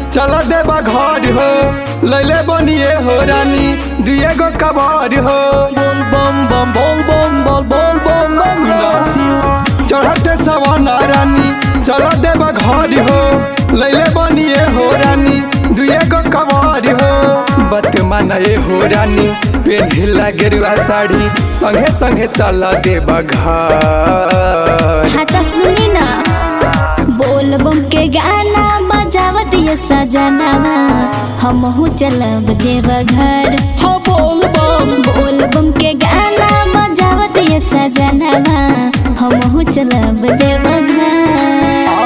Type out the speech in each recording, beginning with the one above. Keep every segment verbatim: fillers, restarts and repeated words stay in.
चल देबा घर हो लैले बनिए हो रानी दिए गो कबर हो बोल बम बम बोल बम बोल बोल बम बम जय शिव। चढ़ते सवाना रानी चल देबा घर हो लैले बनिए हो रानी दुए गो कबर हो बत माने हो रानी पेन्हिला गेरुआ साड़ी संगे संगे चल देबा घर। हाँ तो सुनी ना बोल बम के गाना बजावत ये सजनावा हमहू चलब देवघर। हाँ बोल बम बोल बम के गाना बजावत ये सजनावा हमहू चलब देवघर।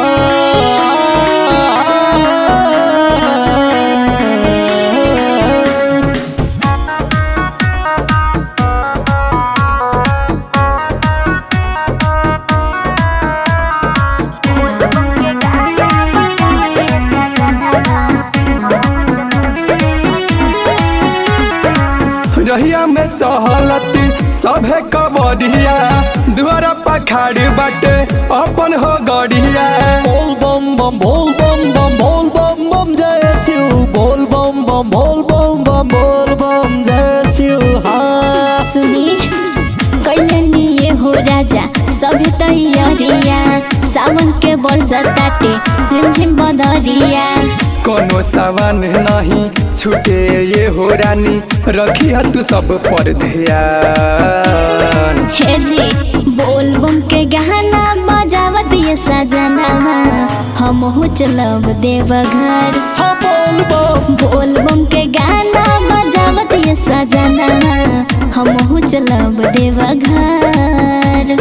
रहिया में चहलती सभे कबरिया दुआरा पखाड़ बाटे अपन हो गड़िया बोल बम बम बोल बम बम बोल बम बम जय शिव। बोल बम बम बोल बम बम बोल बम जय शिव। हाँ सुनी कैलनी ये हो राजा सभे तैयारिया सावन के बरसात काटे झिमझिम बदरिया कोनो सावन नहीं छूटे ये हो रानी रखी है तू सब पर ध्यान। हे जी बोल बम के गाना बजावत ये सजनावा हमहू चलब देवघर। हाँ बोल बम बोल बम के गाना बजावत ये सजनावा हमहू चलब देवघर।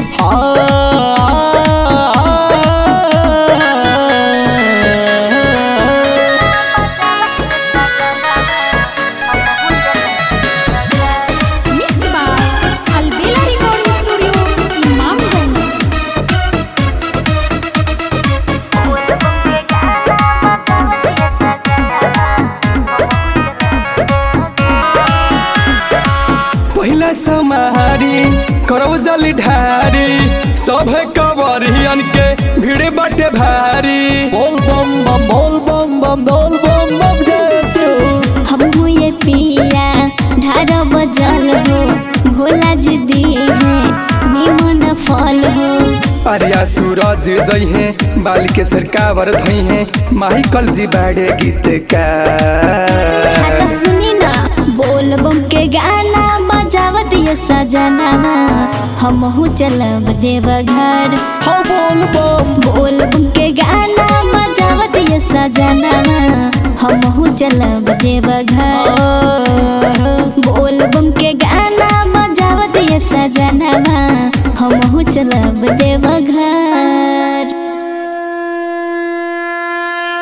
पहला समारी करो जल ढारी सभे कबरियन के भीड़ बाटे भारी बोल बम बम बोल बम बम बोल बम बम जय शिव। हमहू ये पिया ढार बजल हो भोला जी दी है निमन फल हो। अरिया सूरज जई है बाल के सरकावर धई है माही कल जी बाड़े गीत का। हाँ तो सुनी ना बोल बम के गाना बजावत ये सजनावा हमहू चलब देवघर। हाँ बोल बम बोल बम के गाना बजावत ये सजनावा हमहू चलब देवघर। बोल बम के गाना बजावत ये सजनावा हमहू चलब देवघर।